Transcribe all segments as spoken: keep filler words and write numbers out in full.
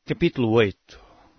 Capítulo oito.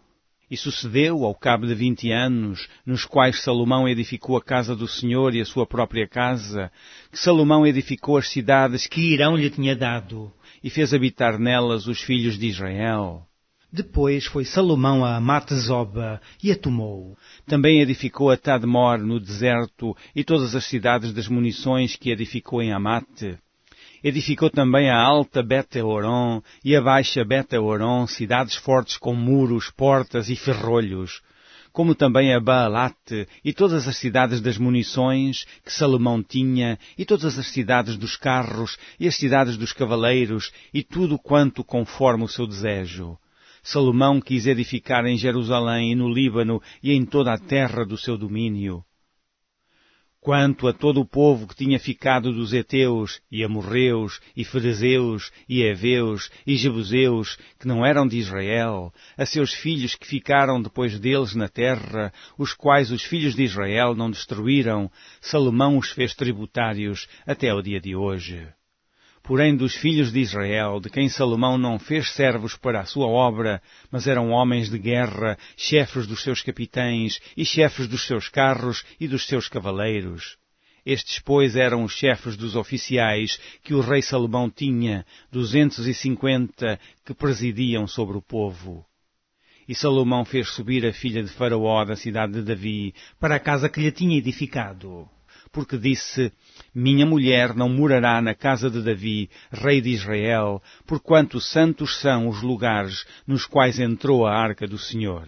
E sucedeu, ao cabo de vinte anos, nos quais Salomão edificou a casa do Senhor e a sua própria casa, que Salomão edificou as cidades que Irão lhe tinha dado, e fez habitar nelas os filhos de Israel. Depois foi Salomão a Amate-Zoba e a tomou. Também edificou a Tadmor no deserto e todas as cidades das munições que edificou em Amate. Edificou também a alta Bet-Horon e a baixa Bet-Horon, cidades fortes com muros, portas e ferrolhos, como também a Baalate e todas as cidades das munições que Salomão tinha, e todas as cidades dos carros e as cidades dos cavaleiros, e tudo quanto conforme o seu desejo. Salomão quis edificar em Jerusalém e no Líbano e em toda a terra do seu domínio. Quanto a todo o povo que tinha ficado dos heteus, e amorreus, e ferezeus, e heveus, e jebuseus, que não eram de Israel, a seus filhos que ficaram depois deles na terra, os quais os filhos de Israel não destruíram, Salomão os fez tributários até ao dia de hoje. Porém, dos filhos de Israel, de quem Salomão não fez servos para a sua obra, mas eram homens de guerra, chefes dos seus capitães, e chefes dos seus carros e dos seus cavaleiros. Estes, pois, eram os chefes dos oficiais que o rei Salomão tinha, duzentos e cinquenta, que presidiam sobre o povo. E Salomão fez subir a filha de Faraó da cidade de Davi, para a casa que lhe tinha edificado. Porque disse, minha mulher não morará na casa de Davi, rei de Israel, porquanto santos são os lugares nos quais entrou a arca do Senhor.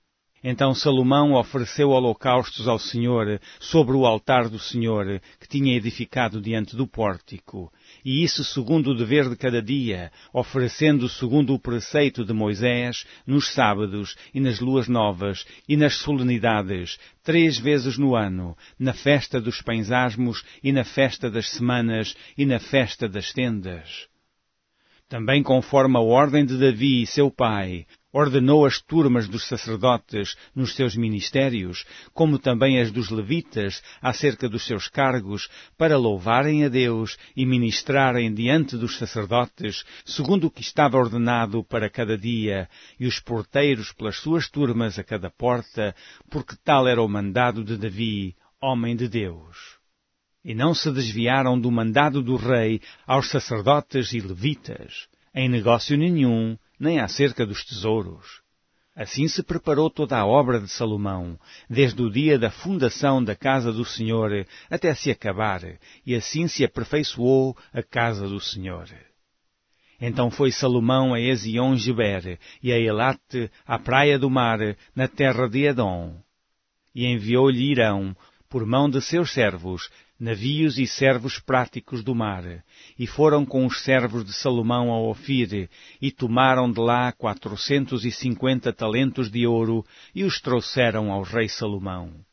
Então Salomão ofereceu holocaustos ao Senhor sobre o altar do Senhor, que tinha edificado diante do pórtico, e isso segundo o dever de cada dia, oferecendo segundo o preceito de Moisés, nos sábados e nas luas novas e nas solenidades, três vezes no ano, na festa dos pães asmos e na festa das semanas e na festa das tendas. Também conforme a ordem de Davi, seu pai, ordenou as turmas dos sacerdotes nos seus ministérios, como também as dos levitas, acerca dos seus cargos, para louvarem a Deus e ministrarem diante dos sacerdotes, segundo o que estava ordenado para cada dia, e os porteiros pelas suas turmas a cada porta, porque tal era o mandado de Davi, homem de Deus. E não se desviaram do mandado do rei aos sacerdotes e levitas, em negócio nenhum, nem acerca dos tesouros. Assim se preparou toda a obra de Salomão, desde o dia da fundação da casa do Senhor até se acabar, e assim se aperfeiçoou a casa do Senhor. Então foi Salomão a Ezion-Geber e a Elate, à praia do mar, na terra de Edom. E enviou-lhe Irão, por mão de seus servos, navios e servos práticos do mar, e foram com os servos de Salomão a Ofir, e tomaram de lá quatrocentos e cinquenta talentos de ouro, e os trouxeram ao rei Salomão.